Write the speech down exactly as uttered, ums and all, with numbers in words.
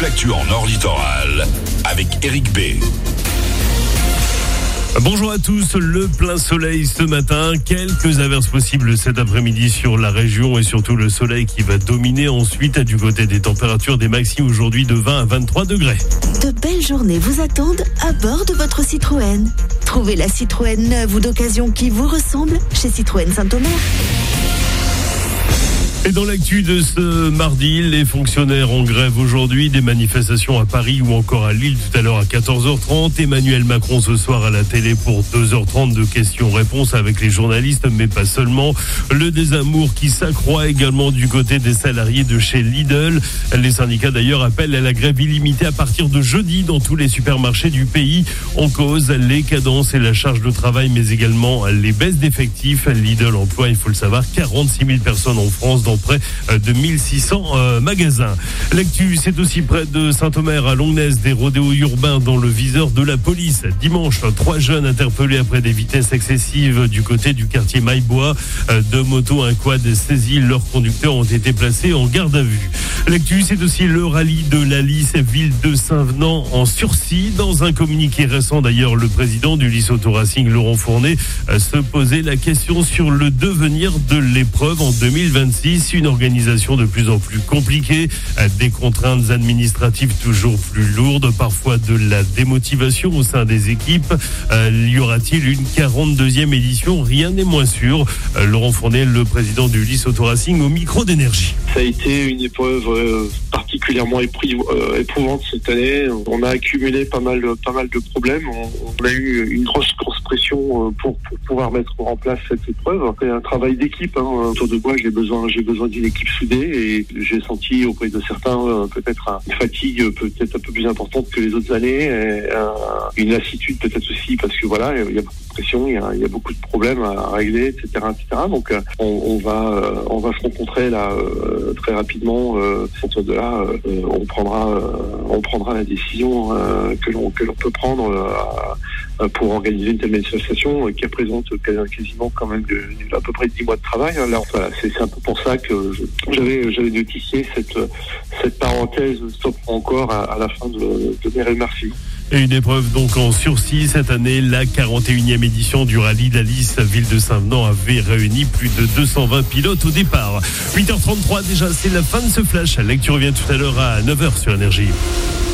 l'actu en Nord Littoral avec Eric B. Bonjour à tous, le plein soleil ce matin, quelques averses possibles cet après-midi sur la région et surtout le soleil qui va dominer ensuite du côté des températures des maxi aujourd'hui de vingt à vingt-trois degrés. De belles journées vous attendent à bord de votre Citroën. Trouvez la Citroën neuve ou d'occasion qui vous ressemble chez Citroën Saint-Omer. Et dans l'actu de ce mardi, les fonctionnaires en grève aujourd'hui, des manifestations à Paris ou encore à Lille tout à l'heure à quatorze heures trente. Emmanuel Macron ce soir à la télé pour deux heures trente de questions-réponses avec les journalistes, mais pas seulement. Le désamour qui s'accroît également du côté des salariés de chez Lidl. Les syndicats d'ailleurs appellent à la grève illimitée à partir de jeudi dans tous les supermarchés du pays. En cause, les cadences et la charge de travail, mais également les baisses d'effectifs. Lidl emploie, il faut le savoir, quarante-six mille personnes en France dans près de mille six cents euh, magasins. L'actu, c'est aussi près de Saint-Omer à Longnes, des rodéos urbains dans le viseur de la police. Dimanche, trois jeunes interpellés après des vitesses excessives du côté du quartier Maillebois. Euh, deux motos, un quad saisis, leurs conducteurs ont été placés en garde à vue. L'actu, c'est aussi le rallye de la Lys, ville de Saint-Venant en sursis. Dans un communiqué récent d'ailleurs, le président du Lys Auto Racing, Laurent Fournet, euh, se posait la question sur le devenir de l'épreuve en deux mille vingt-six. Une organisation de plus en plus compliquée, des contraintes administratives toujours plus lourdes, parfois de la démotivation au sein des équipes. Euh, y aura-t-il une quarante-deuxième édition? Rien n'est moins sûr. Euh, Laurent Fournet, le président du Lys Auto Racing, au micro d'énergie. Ça a été une épreuve euh, particulièrement épri- euh, éprouvante cette année. On a accumulé pas mal, pas mal de problèmes. On, on a eu une grosse, grosse pression pour, pour pouvoir mettre en place cette épreuve. C'est un travail d'équipe. Hein. Autour de moi, j'ai besoin, j'ai besoin d'une équipe soudée et j'ai senti auprès de certains euh, peut-être une fatigue peut-être un peu plus importante que les autres années, et, euh, une lassitude peut-être aussi parce que voilà, il y a beaucoup de pression, il y a, il y a beaucoup de problèmes à régler, et cetera, et cetera. Donc euh, on, on va, euh, on va se rencontrer là euh, très rapidement. Euh, sur de là, euh, on prendra, euh, on prendra la décision euh, que l'on que l'on peut prendre euh, pour organiser une telle manifestation euh, qui représente quasiment quand même de, de, à peu près dix mois de travail. Alors voilà, c'est, c'est un peu pour ça que je, j'avais, j'avais notifié cette, cette parenthèse stop encore à, à la fin de, de mes remerciements. Et une épreuve donc en sursis cette année, la quarante et unième édition du rallye de la Lys, ville de Saint-Venant avait réuni plus de deux cent vingt pilotes au départ. huit heures trente-trois déjà, c'est la fin de ce flash. Lecture revient tout à l'heure à neuf heures sur Énergie.